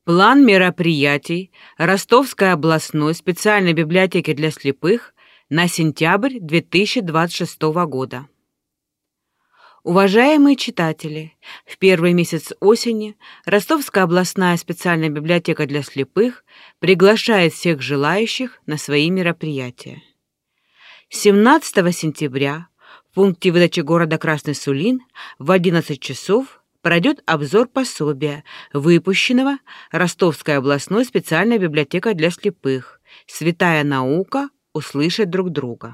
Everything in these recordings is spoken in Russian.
План мероприятий Ростовской областной специальной библиотеки для слепых на сентябрь 2026 года. Уважаемые читатели, в первый месяц осени Ростовская областная специальная библиотека для слепых приглашает всех желающих на свои мероприятия. 17 сентября в пункте выдачи города Красный Сулин в 11 часов пройдет обзор пособия, выпущенного Ростовской областной специальной библиотекой для слепых «Святая наука. Услышать друг друга».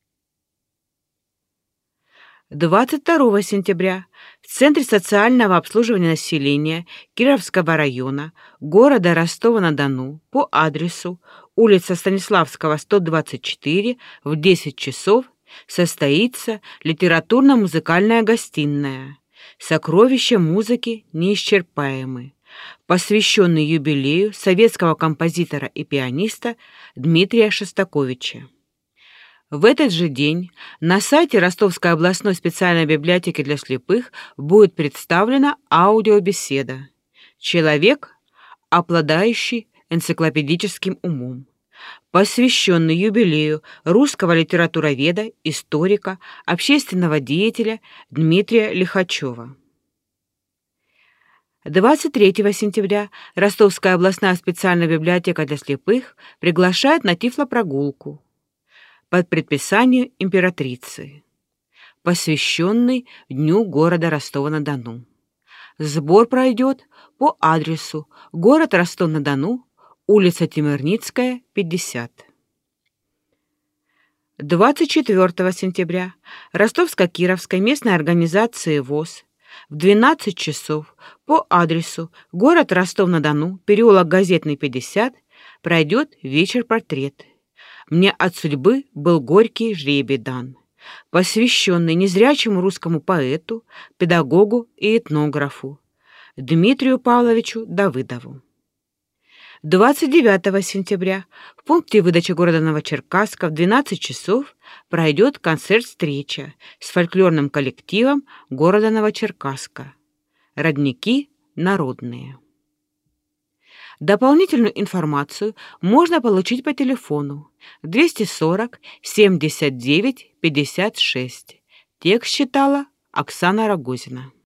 22 сентября в Центре социального обслуживания населения Кировского района города Ростова-на-Дону по адресу улица Станиславского, 124 в 10 часов состоится литературно-музыкальная гостиная «Сокровища музыки неисчерпаемы», посвященный юбилею советского композитора и пианиста Дмитрия Шостаковича. В этот же день на сайте Ростовской областной специальной библиотеки для слепых будет представлена аудиобеседа «Человек, обладающий энциклопедическим умом», посвященный юбилею русского литературоведа, историка, общественного деятеля Дмитрия Лихачева. 23 сентября Ростовская областная специальная библиотека для слепых приглашает на тифлопрогулку под предписанием императрицы, посвященный Дню города Ростова-на-Дону. Сбор пройдет по адресу город Ростов-на-Дону, улица Темирницкая, 50. 24 сентября Ростовско-Кировской местной организации ВОС в 12 часов по адресу город Ростов-на-Дону, переулок Газетный, 50, пройдет вечер-портрет «Мне от судьбы был горький жребий дан», посвященный незрячему русскому поэту, педагогу и этнографу Дмитрию Павловичу Давыдову. 29 сентября в пункте выдачи города Новочеркасска в 12 часов пройдет концерт-встреча с фольклорным коллективом города Новочеркасска «Родники народные». Дополнительную информацию можно получить по телефону 240 79 56. Текст читала Оксана Рогозина.